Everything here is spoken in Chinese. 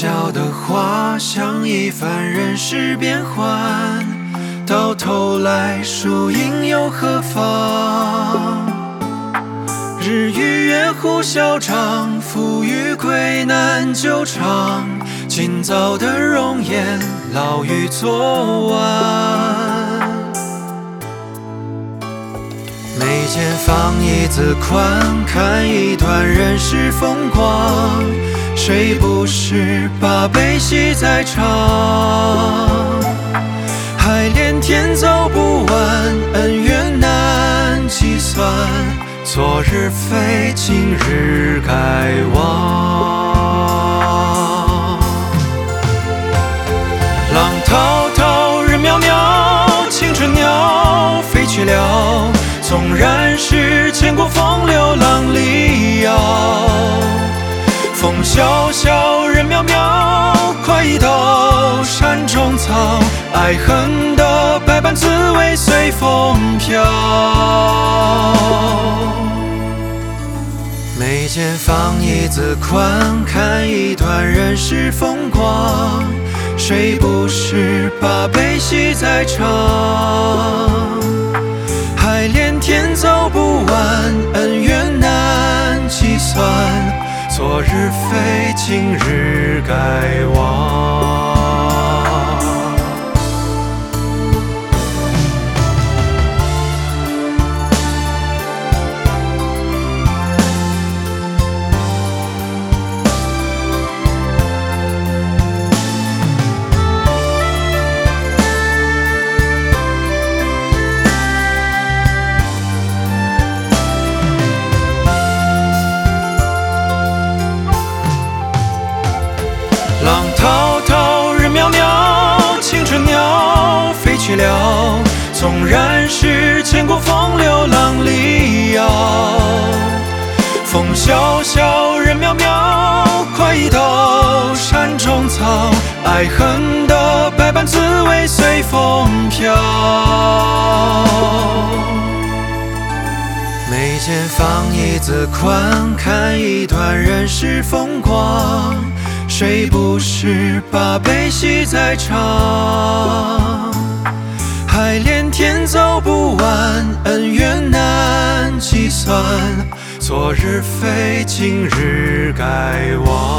笑的话像一番人世变幻，到头来输赢又何妨？日与月互消长，富与贵难久长。今早的容颜老于昨晚，眉间放一字宽，看一段人世风光。谁不是把悲喜在尝？海连天走不完，恩怨难计算。昨日非今日该忘。浪滔滔人渺渺，青春鸟飞去了。纵然是千古风流浪里遥，风萧萧人渺渺，快意到山中草。爱恨的百般滋味随风飘。眉间放一字宽，看一段人世风光。谁不是把悲喜在尝？海连天走不完，恩怨难计算。昨日非今日该忘。浪滔滔人渺渺，青春鸟飞去了。纵然是千古风流浪里遥，风萧萧人渺渺，快意到山中草。爱恨的百般滋味随风飘。眉间放一字宽，看一段人世风光。谁不是把悲喜在尝？海连天走不完，恩怨难计算。昨日非今日该忘。